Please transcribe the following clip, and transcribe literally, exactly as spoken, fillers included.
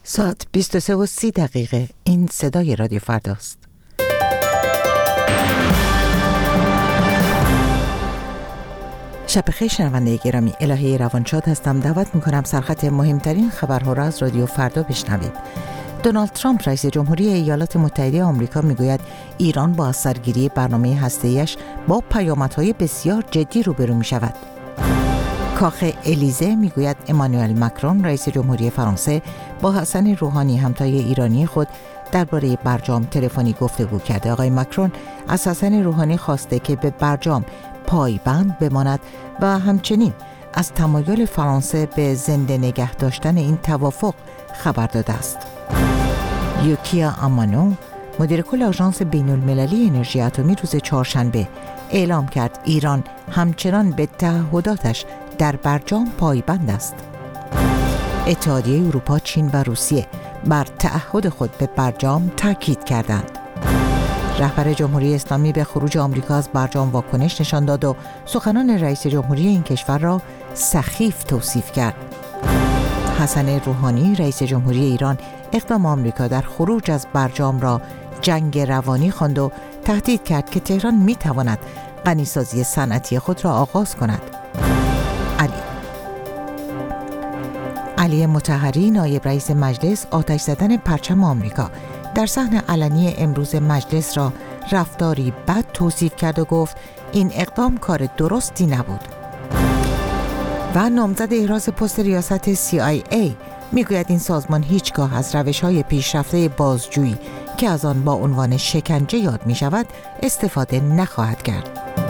ساعت بیست و سه و سی دقیقه. این صدای رادیو فرداست. شب بخیر شنونده گرامی، الهه روانشاد هستم. دعوت میکنم سرخط مهمترین خبرها را از رادیو فردا بشنوید. دونالد ترامپ رئیس جمهوری ایالات متحده آمریکا میگوید ایران با از سرگیری برنامه هسته‌ایش با پیامدهای بسیار جدی روبرو میشود. کاخ الیزه میگوید امانوئل مکرون رئیس جمهوری فرانسه با حسن روحانی همتای ایرانی خود درباره برجام تلفنی گفتگو کرده. آقای مکرون از حسن روحانی خواسته که به برجام پایبند بماند و همچنین از تمایل فرانسه به زنده نگه داشتن این توافق خبر داده است. یوکیا آمانو مدیر کل آژانس بین المللی انرژی اتمی روز چهارشنبه اعلام کرد ایران همچنان به تعهداتش در برجام پایبند است. اتحادیه اروپا، چین و روسیه بر تعهد خود به برجام تاکید کردند. رهبر جمهوری اسلامی به خروج آمریکا از برجام واکنش نشان داد و سخنان رئیس جمهوری این کشور را سخیف توصیف کرد. حسن روحانی رئیس جمهوری ایران اقدام آمریکا در خروج از برجام را جنگ روانی خواند و تهدید کرد که تهران می‌تواند غنیسازی صنعتی خود را آغاز کند. علی علی مطهری نایب رئیس مجلس آتش زدن پرچم آمریکا در صحن علنی امروز مجلس را رفتاری بد توصیف کرد و گفت این اقدام کار درستی نبود. و نامزد احراز پست ریاست سی آی ای میگوید این سازمان هیچگاه از روش‌های پیشرفته بازجویی که از آن با عنوان شکنجه یاد می شود استفاده نخواهد کرد.